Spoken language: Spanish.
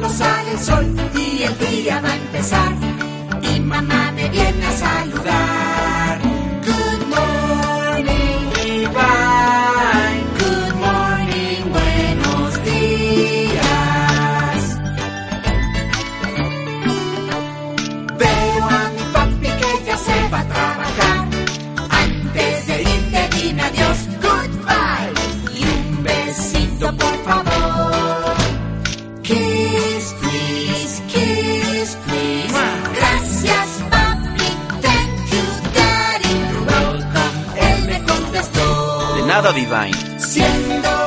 cuando sale el sol y el día va a empezar. Y mamá me viene a saludar. Good morning, Divine. Good morning, buenos días. Veo a mi papi que ya se va a trabajar. Antes de irte dime adiós, goodbye. Y un besito por favor. Kiss, please, kiss, please. Gracias, papi, thank you, daddy. You're welcome, él me contestó. De nada, Divine. Siendo